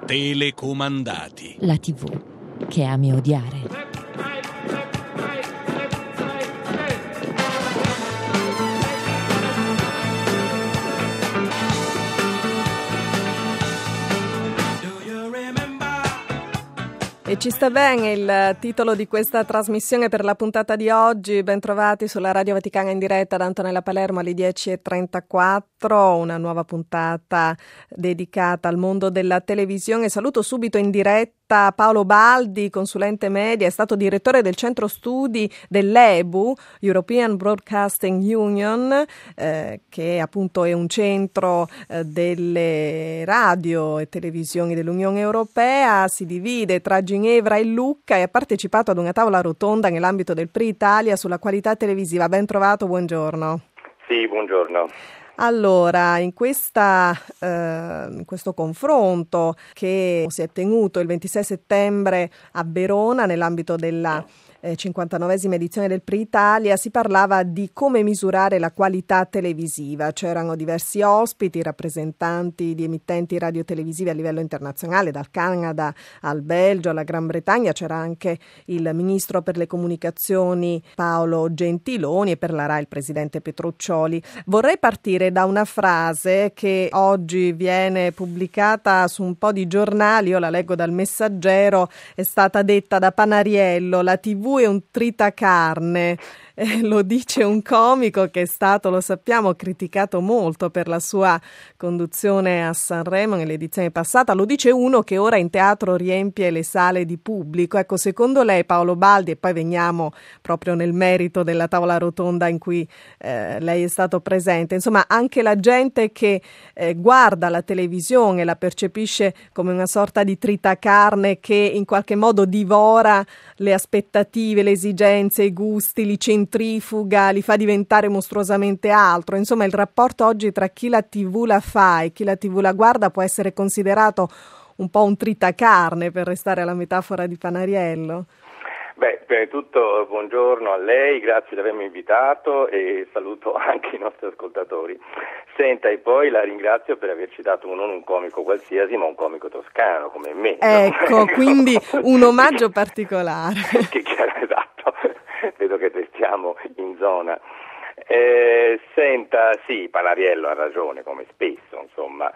Telecomandati. La TV che ami odiare. E ci sta bene il titolo di questa trasmissione per la puntata di oggi. Bentrovati sulla Radio Vaticana in diretta da Antonella Palermo alle 10:34, una nuova puntata dedicata al mondo della televisione. Saluto subito in diretta Paolo Baldi, consulente media, è stato direttore del centro studi dell'EBU, European Broadcasting Union, che appunto è un centro delle radio e televisioni dell'Unione Europea, si divide tra Ginevra e Lucca e ha partecipato ad una tavola rotonda nell'ambito del PRI Italia sulla qualità televisiva. Ben trovato, buongiorno. Sì, buongiorno. Allora, in questo confronto che si è tenuto il 26 settembre a Verona nell'ambito della 59esima edizione del PRI Italia, si parlava di come misurare la qualità televisiva. C'erano diversi ospiti, rappresentanti di emittenti radiotelevisive a livello internazionale, dal Canada al Belgio, alla Gran Bretagna. C'era anche il ministro per le comunicazioni Paolo Gentiloni e per la RAI il presidente Petruccioli. Vorrei partire da una frase che oggi viene pubblicata su un po' di giornali, io la leggo dal Messaggero, è stata detta da Panariello: la TV è un tritacarne. Lo dice un comico che è stato, lo sappiamo, criticato molto per la sua conduzione a Sanremo nell'edizione passata. Lo dice uno che ora in teatro riempie le sale di pubblico. Ecco, secondo lei, Paolo Baldi, e poi veniamo proprio nel merito della tavola rotonda in cui lei è stato presente, insomma anche la gente che guarda la televisione la percepisce come una sorta di tritacarne che in qualche modo divora le aspettative, le esigenze, i gusti, li centrifuga, li fa diventare mostruosamente altro. Insomma, il rapporto oggi tra chi la TV la fa e chi la TV la guarda può essere considerato un po' un tritacarne, per restare alla metafora di Panariello. Beh, prima di tutto buongiorno a lei, grazie di avermi invitato e saluto anche i nostri ascoltatori. Senta, e poi la ringrazio per averci dato non un comico qualsiasi, ma un comico toscano come me. Ecco, quindi un omaggio particolare. Che chiaro, esatto, vedo che restiamo in zona. Senta, sì, Panariello ha ragione, come spesso, insomma,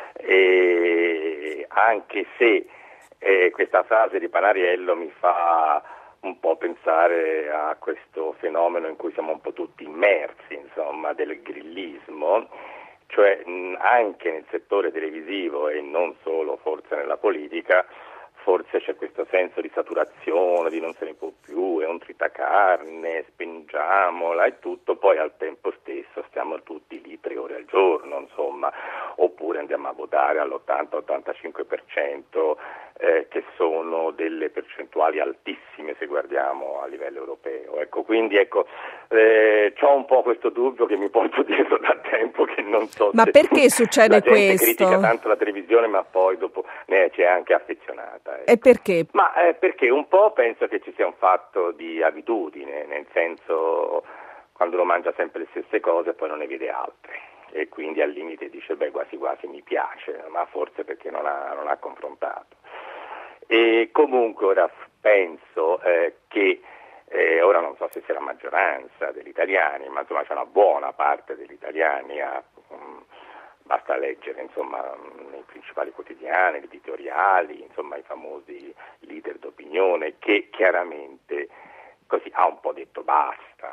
anche se questa frase di Panariello mi fa un po' pensare a questo fenomeno in cui siamo un po' tutti immersi, insomma, del grillismo, cioè anche nel settore televisivo e non solo forse nella politica, forse c'è questo senso di saturazione, di non se ne può più, è un tritacarne, spingiamola e tutto, poi al tempo stesso stiamo tutti lì 3 ore al giorno, insomma, oppure andiamo a votare all'80-85%, che sono delle percentuali altissime se guardiamo a livello europeo. Ecco, quindi c'ho un po' questo dubbio che mi porto dietro da tempo, che non so. Ma perché succede questo? La gente critica tanto la televisione, ma poi dopo ne c'è anche affezionata. Ecco. E perché? Ma perché un po' penso che ci sia un fatto di abitudine, nel senso, quando uno mangia sempre le stesse cose poi non ne vede altre e quindi al limite dice beh quasi quasi mi piace, ma forse perché non ha confrontato. E comunque ora penso che ora non so se sia la maggioranza degli italiani, ma insomma c'è una buona parte degli italiani, basta leggere insomma nei principali quotidiani, gli editoriali, insomma i famosi leader d'opinione, che chiaramente così ha un po' detto basta,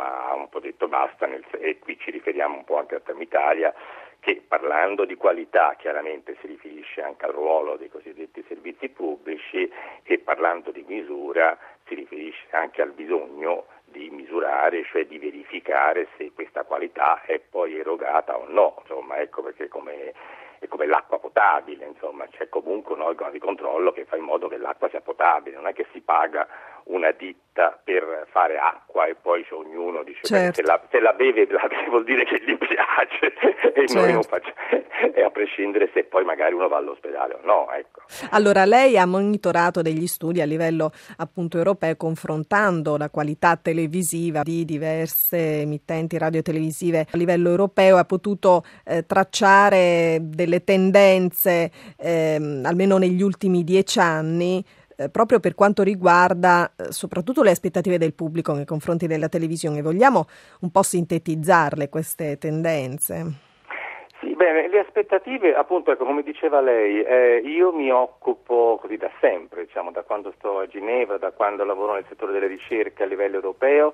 e qui ci riferiamo un po' anche a Tema Italia, che parlando di qualità chiaramente si riferisce anche al ruolo dei cosiddetti servizi pubblici e parlando di misura si riferisce anche al bisogno di misurare, cioè di verificare se questa qualità è poi erogata o no, insomma, ecco perché è come l'acqua potabile, insomma, c'è comunque un organo di controllo che fa in modo che l'acqua sia potabile, non è che si paga una ditta per fare acqua e poi c'è ognuno dice certo. se la beve vuol dire che gli piace e certo. Noi non facciamo, e a prescindere se poi magari uno va all'ospedale o no, ecco. Allora lei ha monitorato degli studi a livello appunto europeo confrontando la qualità televisiva di diverse emittenti radiotelevisive a livello europeo, ha potuto tracciare delle le tendenze, almeno negli ultimi 10 anni, proprio per quanto riguarda soprattutto le aspettative del pubblico nei confronti della televisione. Vogliamo un po' sintetizzarle queste tendenze? Sì, bene, le aspettative, appunto, ecco, come diceva lei, io mi occupo così da sempre, diciamo, da quando sto a Ginevra, da quando lavoro nel settore delle ricerche a livello europeo,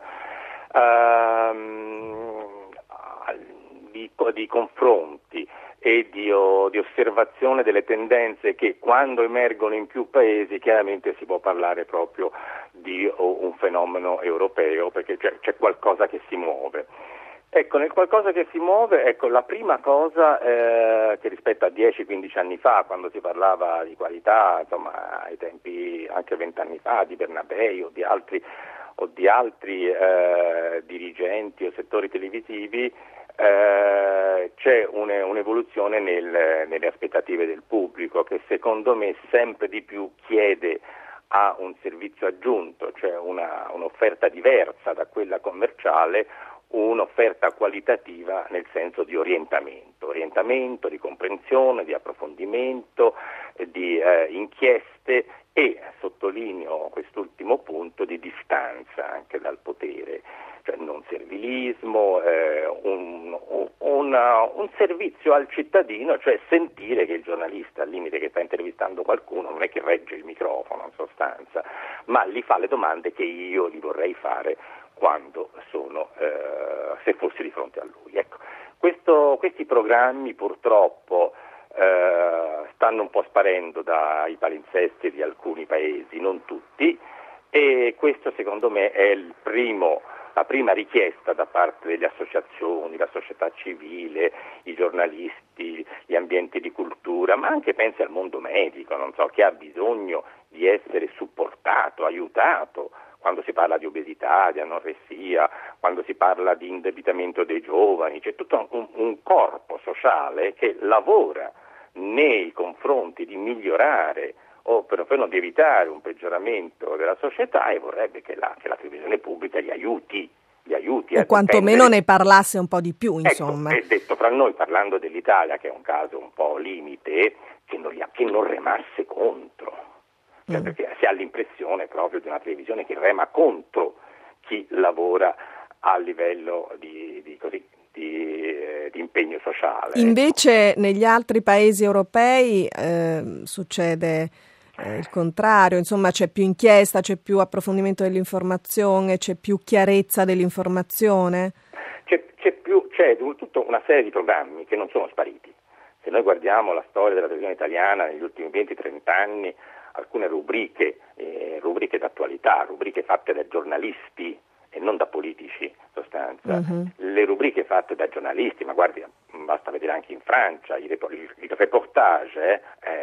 di confronti e di osservazione delle tendenze che quando emergono in più paesi chiaramente si può parlare proprio di un fenomeno europeo, perché c'è qualcosa che si muove. Ecco, nel qualcosa che si muove, ecco, la prima cosa che rispetto a 10-15 anni fa, quando si parlava di qualità, insomma, ai tempi anche 20 anni fa, di Bernabei o di altri dirigenti o settori televisivi, c'è un'evoluzione nelle aspettative del pubblico che secondo me sempre di più chiede a un servizio aggiunto, cioè un'offerta diversa da quella commerciale, un'offerta qualitativa nel senso di orientamento, di comprensione, di approfondimento, di inchieste e, sottolineo quest'ultimo punto, di distanza anche dal potere, cioè non servilismo, un servizio al cittadino, cioè sentire che il giornalista, al limite che sta intervistando qualcuno, non è che regge il microfono in sostanza, ma gli fa le domande che io gli vorrei fare quando se fossi di fronte a lui. Ecco, questi programmi purtroppo stanno un po' sparendo dai palinsesti di alcuni paesi, non tutti, e questo secondo me è la prima richiesta da parte delle associazioni, la società civile, i giornalisti, gli ambienti di cultura, ma anche pensi al mondo medico, non so, che ha bisogno di essere supportato, aiutato, quando si parla di obesità, di anoressia, quando si parla di indebitamento dei giovani, c'è tutto un corpo sociale che lavora nei confronti di migliorare o perlomeno di evitare un peggioramento della società e vorrebbe che la televisione pubblica li aiuti o quantomeno ne parlasse un po' di più, insomma. Ecco, è detto fra noi, parlando dell'Italia, che è un caso un po' limite, che non remasse contro. Cioè, perché si ha l'impressione proprio di una televisione che rema contro chi lavora a livello di impegno sociale. Invece negli altri paesi europei succede il contrario, insomma c'è più inchiesta, c'è più approfondimento dell'informazione, c'è più chiarezza dell'informazione. C'è tutta una serie di programmi che non sono spariti. Se noi guardiamo la storia della televisione italiana negli ultimi 20-30 anni, alcune rubriche d'attualità, rubriche fatte da giornalisti e non da politici in sostanza, le rubriche fatte da giornalisti, ma guardi, basta vedere anche in Francia, i reportage,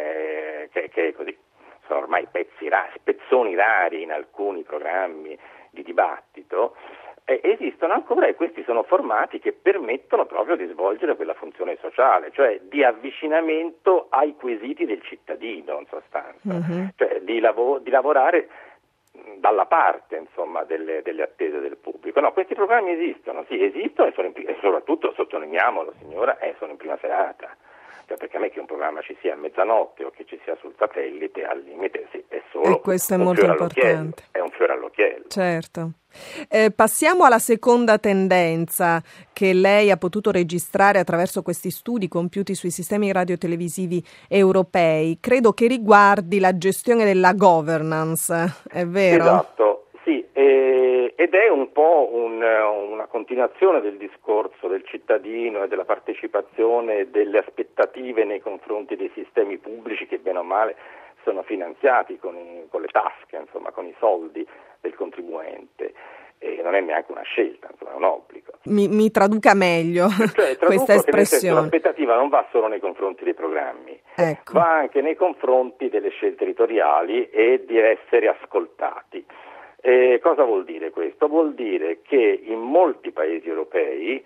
che così sono ormai spezzoni rari in alcuni programmi di dibattito, esistono ancora e questi sono formati che permettono proprio di svolgere quella funzione sociale, cioè di avvicinamento ai quesiti del cittadino in sostanza, cioè di lavorare dalla parte insomma delle attese del pubblico. No, questi programmi esistono e soprattutto, sottolineiamolo signora, sono in prima serata. Cioè, perché a me che un programma ci sia a mezzanotte o che ci sia sul satellite, al limite è solo e questo è molto importante. È un fiore all'occhiello. Certo. Passiamo alla seconda tendenza che lei ha potuto registrare attraverso questi studi compiuti sui sistemi radiotelevisivi europei. Credo che riguardi la gestione della governance, è vero? Esatto, sì, ed è un po' una continuazione del discorso del cittadino e della partecipazione e delle aspettative nei confronti dei sistemi pubblici che bene o male sono finanziati con le tasche, insomma, con i soldi del contribuente. E non è neanche una scelta, insomma, è un obbligo. Mi traduca meglio questa espressione. L'aspettativa non va solo nei confronti dei programmi, ecco. Va anche nei confronti delle scelte editoriali e di essere ascoltati. Cosa vuol dire questo? Vuol dire che in molti paesi europei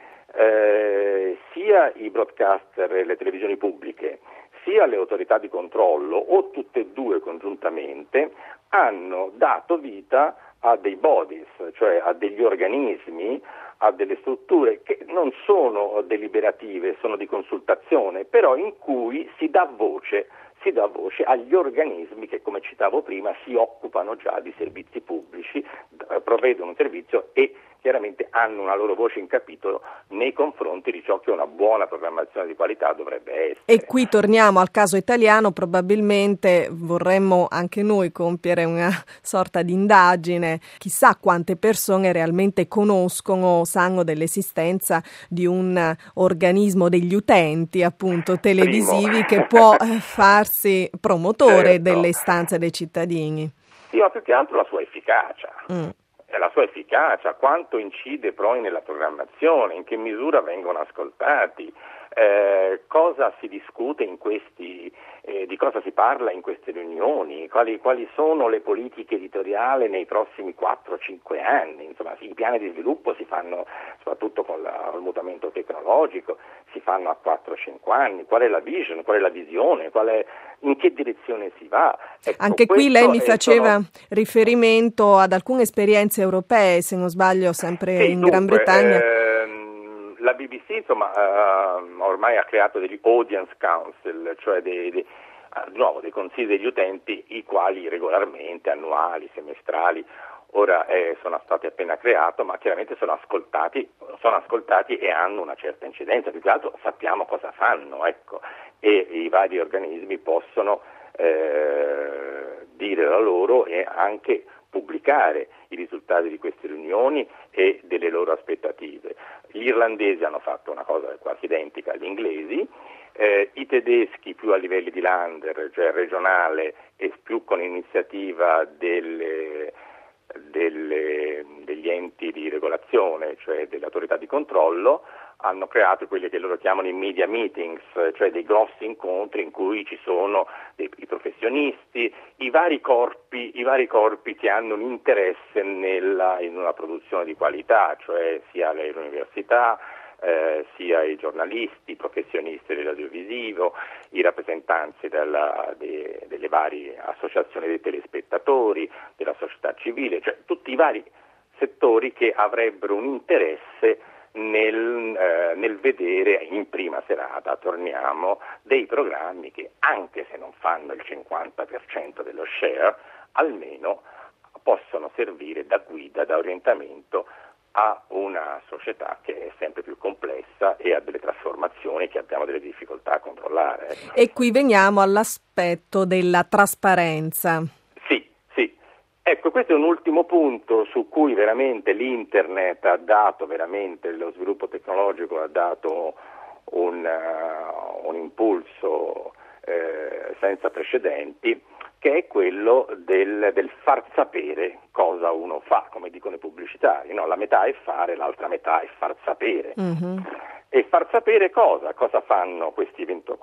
sia i broadcaster e le televisioni pubbliche sia le autorità di controllo o tutte e due congiuntamente hanno dato vita a dei bodies, cioè a degli organismi, a delle strutture che non sono deliberative, sono di consultazione, però in cui si dà voce agli organismi che, come citavo prima, si occupano già di servizi pubblici, provvedono un servizio e chiaramente hanno una loro voce in capitolo nei confronti di ciò che una buona programmazione di qualità dovrebbe essere. E qui torniamo al caso italiano, probabilmente vorremmo anche noi compiere una sorta di indagine, chissà quante persone realmente conoscono o sanno dell'esistenza di un organismo degli utenti, appunto, televisivi che può farsi promotore delle istanze dei cittadini. Sì, ma più che altro la sua efficacia. La sua efficacia, quanto incide poi nella programmazione, in che misura vengono ascoltati, cosa si discute in questi, di cosa si parla in queste riunioni, quali sono le politiche editoriali nei prossimi 4-5 anni, insomma i piani di sviluppo si fanno soprattutto con il mutamento tecnologico, si fanno a 4-5 anni, qual è la vision, qual è la visione, in che direzione si va. Ecco, anche qui lei mi faceva riferimento ad alcune esperienze europee, se non sbaglio sempre in Gran Bretagna. La BBC insomma ormai ha creato degli audience council, cioè dei consigli degli utenti, i quali regolarmente, annuali, semestrali, ora sono stati appena creati, ma chiaramente sono ascoltati e hanno una certa incidenza, più che altro sappiamo cosa fanno, ecco, e i vari organismi possono dire la loro e anche pubblicare i risultati di queste riunioni e delle loro aspettative. Gli irlandesi hanno fatto una cosa quasi identica agli inglesi, i tedeschi più a livelli di Länder, cioè regionale, e più con iniziativa degli enti di regolazione, cioè delle autorità di controllo, hanno creato quelli che loro chiamano i media meetings, cioè dei grossi incontri in cui ci sono i professionisti, i vari corpi che hanno un interesse in una produzione di qualità, cioè sia le università, sia i giornalisti, i professionisti dell'audiovisivo, i rappresentanti delle varie associazioni dei telespettatori, della società civile, cioè tutti i vari settori che avrebbero un interesse nel vedere in prima serata, torniamo, dei programmi che, anche se non fanno il 50% dello share, almeno possono servire da guida, da orientamento a una società che è sempre più complessa e ha delle trasformazioni che abbiamo delle difficoltà a controllare. E qui veniamo all'aspetto della trasparenza. Ecco, questo è un ultimo punto su cui veramente l'internet ha dato, veramente lo sviluppo tecnologico ha dato un impulso senza precedenti, che è quello del far sapere cosa uno fa, come dicono i pubblicitari, no? La metà è fare, l'altra metà è far sapere. Mm-hmm. E far sapere cosa fanno questi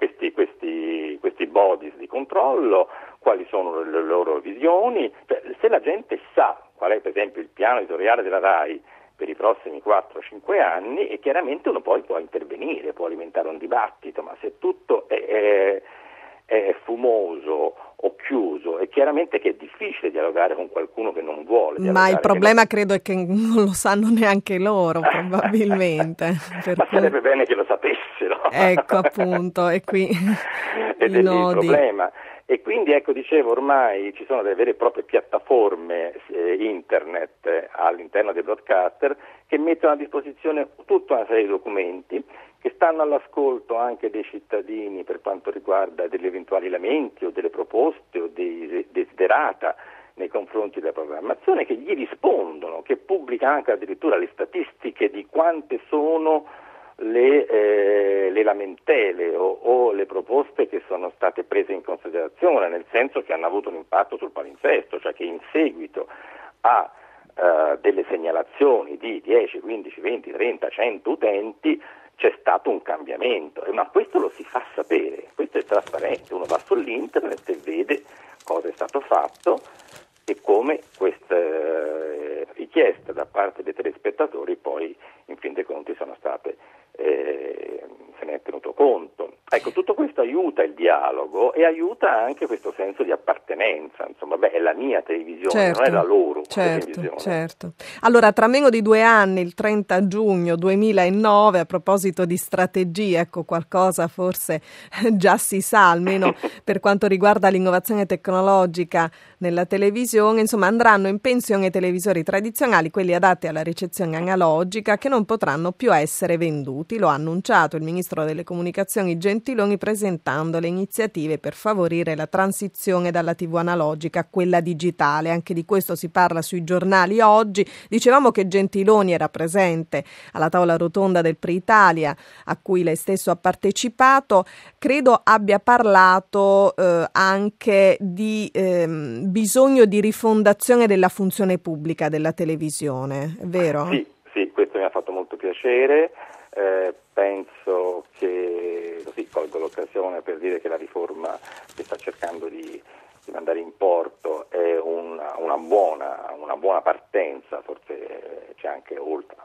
bodies di controllo, quali sono le loro visioni, cioè, se la gente sa qual è per esempio il piano editoriale della RAI per i prossimi 4-5 anni, e chiaramente uno poi può intervenire, può alimentare un dibattito, ma se tutto è fumoso o chiuso, è chiaramente che è difficile dialogare con qualcuno che non vuole dialogare. Ma il problema credo è che non lo sanno neanche loro, probabilmente. Ma sarebbe bene che lo sapessero. Ecco, appunto, e qui ed è lì il problema. E quindi, ecco, dicevo, ormai ci sono delle vere e proprie piattaforme internet all'interno dei broadcaster che mettono a disposizione tutta una serie di documenti che stanno all'ascolto anche dei cittadini per quanto riguarda degli eventuali lamenti o delle proposte o dei desiderata nei confronti della programmazione, che gli rispondono, che pubblica anche addirittura le statistiche di quante sono le lamentele o le proposte che sono state prese in considerazione, nel senso che hanno avuto un impatto sul palinsesto, cioè che in seguito a delle segnalazioni di 10, 15, 20, 30, 100 utenti c'è stato un cambiamento, ma questo lo si fa sapere, questo è trasparente, uno va sull'internet e vede cosa è stato fatto e come queste richieste da parte dei telespettatori poi in fin dei conti sono state se ne è tenuto conto. Ecco, tutto questo aiuta aiuta il dialogo e aiuta anche questo senso di appartenenza, insomma, è la mia televisione, certo, non è la loro televisione. Certo. Allora, tra meno di 2 anni, il 30 giugno 2009, a proposito di strategie, ecco, qualcosa forse già si sa, almeno per quanto riguarda l'innovazione tecnologica nella televisione, insomma, andranno in pensione i televisori tradizionali, quelli adatti alla ricezione analogica, che non potranno più essere venduti. Lo ha annunciato il ministro delle comunicazioni Gentiloni presentando le iniziative per favorire la transizione dalla TV analogica a quella digitale. Anche di questo si parla sui giornali oggi. Dicevamo che Gentiloni era presente alla tavola rotonda del Pre-Italia, a cui lei stesso ha partecipato. Credo abbia parlato anche di bisogno di rifondazione della funzione pubblica della televisione, è vero? Sì, questo mi ha fatto molto piacere. Penso che, così colgo l'occasione per dire che la riforma che sta cercando di mandare in porto è una buona partenza, forse c'è anche oltre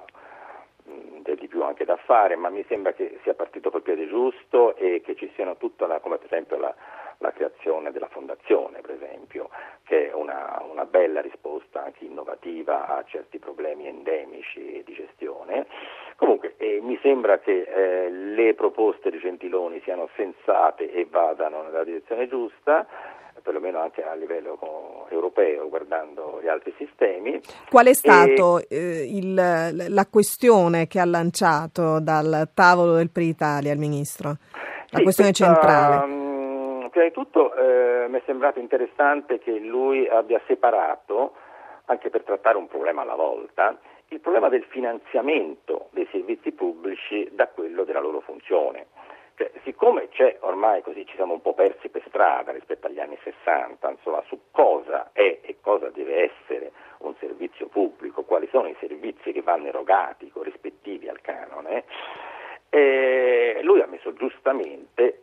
di più anche da fare, ma mi sembra che sia partito col piede giusto e che ci siano come per esempio la creazione della fondazione, per esempio, che è una bella risposta anche innovativa a certi problemi endemici di gestione. Comunque mi sembra che le proposte di Gentiloni siano sensate e vadano nella direzione giusta, perlomeno anche a livello europeo, guardando gli altri sistemi. Qual è stato la questione che ha lanciato dal tavolo del Pre-Italia il Ministro? La questione centrale. Prima di tutto mi è sembrato interessante che lui abbia separato, anche per trattare un problema alla volta, il problema del finanziamento dei servizi pubblici da quello della loro funzione. Cioè, siccome c'è ormai così, ci siamo un po' persi per strada rispetto agli anni 60, insomma, su cosa è e cosa deve essere un servizio pubblico, quali sono i servizi che vanno erogati corrispettivi al canone, lui ha messo giustamente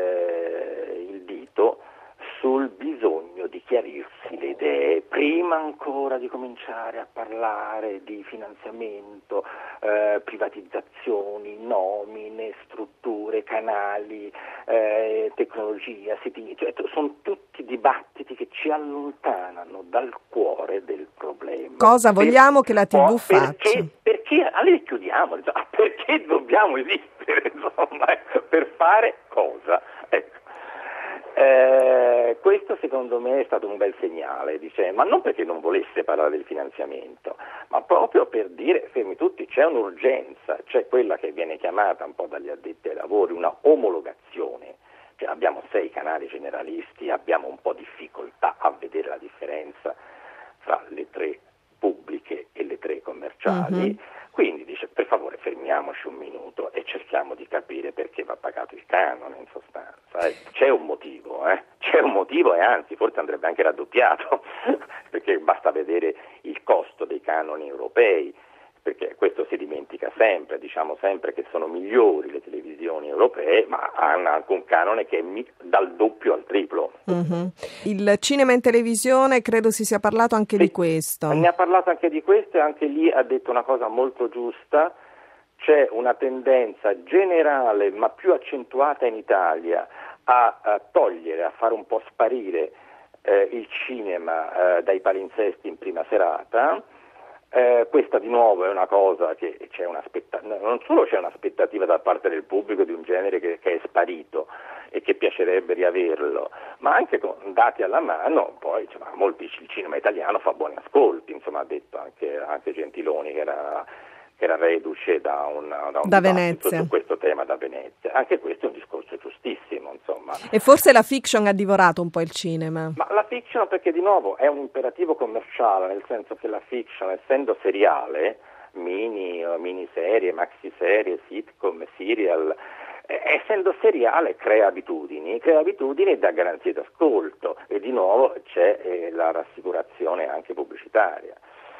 il dito sul bisogno di chiarirsi le idee prima ancora di cominciare a parlare di finanziamento, privatizzazioni, nomine, strutture, canali, tecnologia, siti, cioè sono tutti dibattiti che ci allontanano dal cuore del problema. Cosa vogliamo che la TV faccia? Perché allora chiudiamo, insomma, perché dobbiamo esistere, insomma, per fare cosa? Ecco. Questo secondo me è stato un bel segnale, ma non perché non volesse parlare del finanziamento, ma proprio per dire, fermi tutti, c'è un'urgenza, c'è quella che viene chiamata un po' dagli addetti ai lavori una omologazione, cioè abbiamo 6 canali generalisti, abbiamo un po' difficoltà a vedere la differenza tra le 3 pubbliche e le 3 commerciali. Quindi dice, per favore fermiamoci un minuto e cerchiamo di capire perché va pagato il canone, in sostanza. C'è un motivo e anzi forse andrebbe anche raddoppiato, perché basta vedere il costo dei canoni europei, perché questo si dimentica sempre, diciamo sempre che sono migliori le televisioni europee, ma hanno anche un canone che è dal doppio al triplo. Il cinema in televisione, credo si sia parlato anche di questo. Ne ha parlato anche di questo e anche lì ha detto una cosa molto giusta. C'è una tendenza generale, ma più accentuata in Italia, a togliere, a fare un po' sparire il cinema dai palinsesti in prima serata. Questa di nuovo è una cosa che non solo c'è un'aspettativa da parte del pubblico di un genere che è sparito e che piacerebbe riaverlo, ma anche con dati alla mano, poi il cinema italiano fa buoni ascolti, insomma ha detto anche Gentiloni che era reduce da Venezia su questo tema da Venezia. Anche questo è un discorso giustissimo, insomma. E forse la fiction ha divorato un po' il cinema. Ma la fiction perché di nuovo è un imperativo commerciale, nel senso che la fiction, essendo seriale, miniserie, maxiserie, sitcom, serial, essendo seriale crea abitudini e dà garanzie d'ascolto e di nuovo c'è la rassicurazione anche pubblicitaria.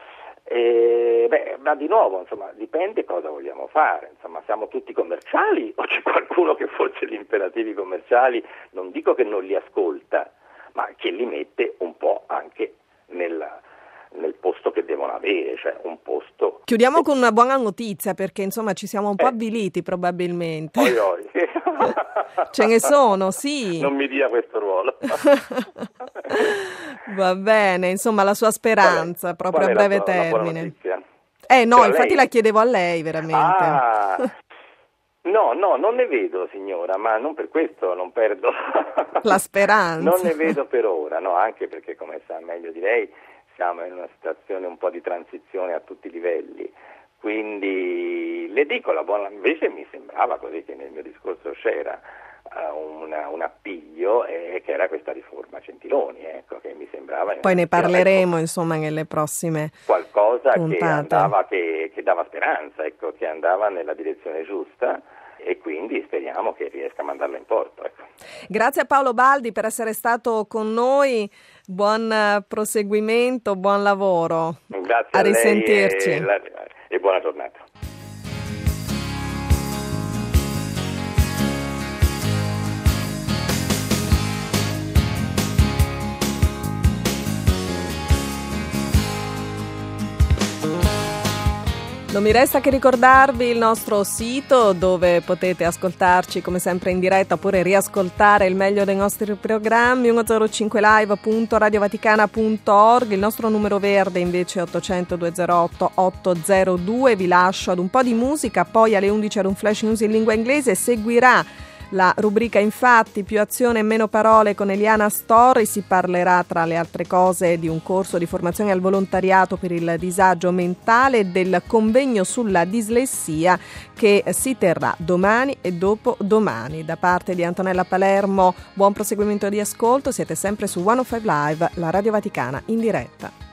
Ma di nuovo, insomma, dipende cosa vogliamo fare, insomma, siamo tutti commerciali o c'è qualcuno che forse gli imperativi commerciali, non dico che non li ascolta, ma che li mette un po' anche nel posto che devono avere, cioè un posto. Chiudiamo con una buona notizia perché insomma ci siamo un po' avviliti probabilmente. Ce ne sono, sì. Non mi dia questo ruolo. Va bene, insomma, la sua speranza, proprio a breve termine. No, Cioè, infatti lei... la chiedevo a lei, veramente. No, non ne vedo, signora, ma non per questo non perdo la speranza. Non ne vedo per ora, no, anche perché, come sa meglio di lei, siamo in una situazione un po' di transizione a tutti i livelli. Quindi le dico invece mi sembrava così che nel mio discorso c'era un appiglio che era questa riforma Gentiloni, ecco, che mi sembrava. Poi ne parleremo, insomma, nelle prossime qualcosa puntate. che dava speranza, ecco, che andava nella direzione giusta, e quindi speriamo che riesca a mandarla in porto, ecco. Grazie a Paolo Baldi per essere stato con noi, buon proseguimento, buon lavoro. Grazie a risentirci. E buona giornata. Non mi resta che ricordarvi il nostro sito dove potete ascoltarci come sempre in diretta oppure riascoltare il meglio dei nostri programmi, 105live.radiovaticana.org, il nostro numero verde invece è 800 208 802. Vi lascio ad un po' di musica, poi alle 11 ad un flash news in lingua inglese, seguirà la rubrica Infatti, più azione e meno parole con Eliana Storri. Si parlerà tra le altre cose di un corso di formazione al volontariato per il disagio mentale e del convegno sulla dislessia che si terrà domani e dopodomani. Da parte di Antonella Palermo, buon proseguimento di ascolto, siete sempre su 105 Live, la Radio Vaticana in diretta.